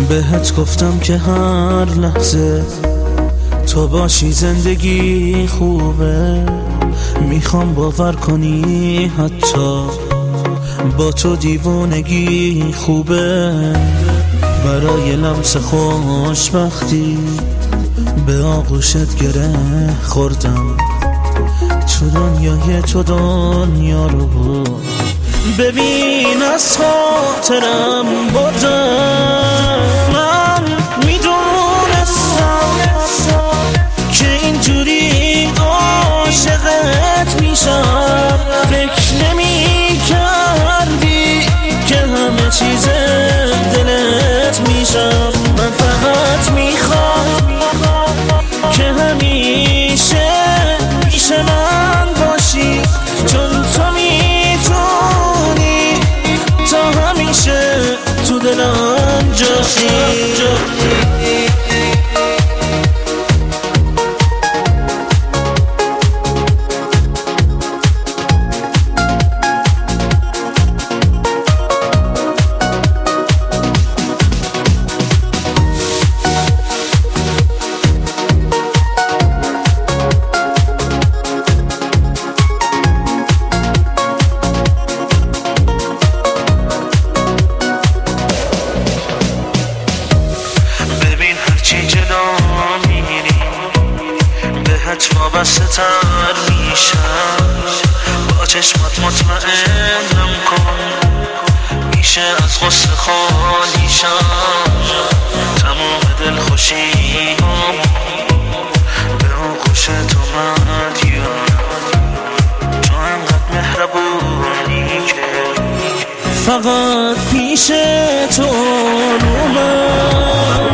بهت گفتم که هر لحظه تو باشی زندگی خوبه. میخوام باور کنی حتی با تو دیوانگی خوبه. برای لمس خوشبختی به آغوشت گره خوردم. تو دنیای تو دنیا رو ببین از خاطرم بردم. من میدونستم که اینجوری عاشقت میشم. فکر نمی کردی که همه چیز دلت میشم. من فقط میخوام که همیشه پیش من باشی، چون تو میتونی تا همیشه تو دلم جاشی. بهت وابسته تر میشم. با چشمات مطمئنم کن میشه از غصه خالیشم. تمام دلخوشیام به آغوش تو مدیونم. تو انقدر مهربونی که فقط پیش تو آرومم.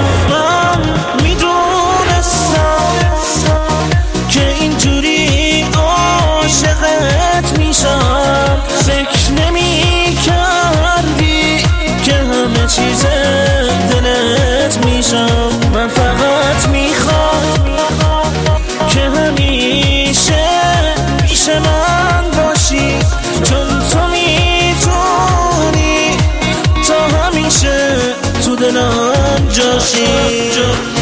فکر نمی کردی که همه چیز دلت میشم. من فقط میخوام که همیشه پیش من باشی، چون تو میتونی تا همیشه تو دلم جاشی.